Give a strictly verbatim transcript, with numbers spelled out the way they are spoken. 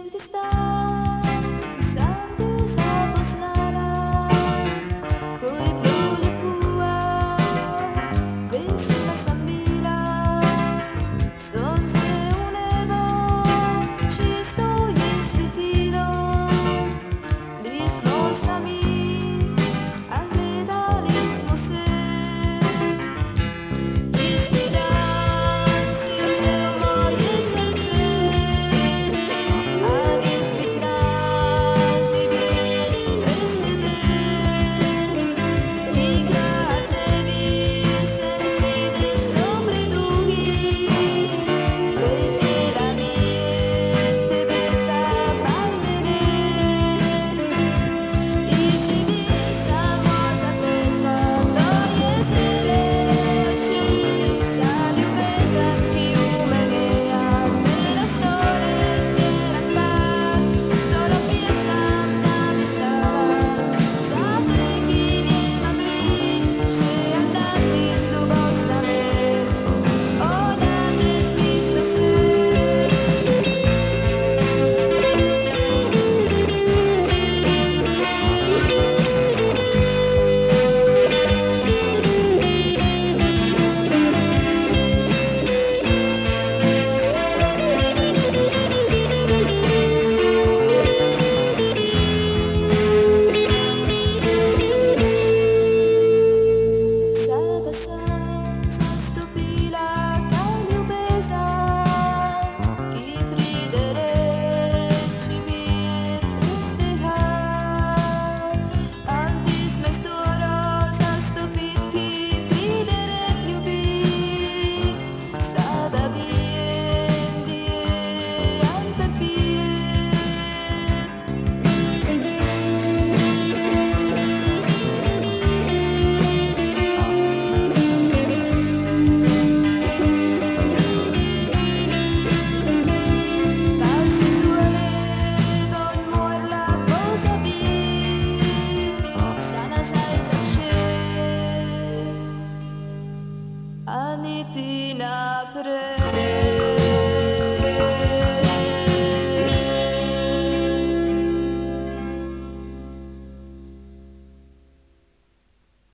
ty stát, sám ty sa poznala, koji prúdy púa, vesela sa míla, slnce u neba, čisto je svietilo, gdy sme sami a hľadali sme se. Istý dan si uzel moje srdce, ani svet náš nebyl bez tebe. Nikrat nevysen stejne som preduhý, letela mi tebe tá parmene. I živí samo za teza, to je zelené oči, sa ljubeza ti u mene, a mera store smjera spát, ktorom pjesam napisala. Zateky nemám liť, že jak nápis ľuboš na me, ona nezmysle se. Sada sa nastúpila ka ljubeza, ki pride reči mir presteha. Anti sme storo zastúpiť, ki pride rek ľubiť. Sada viem, die ante pije. Pasti duele doň morla pozabít, sa nazaj začet, ani ty napred.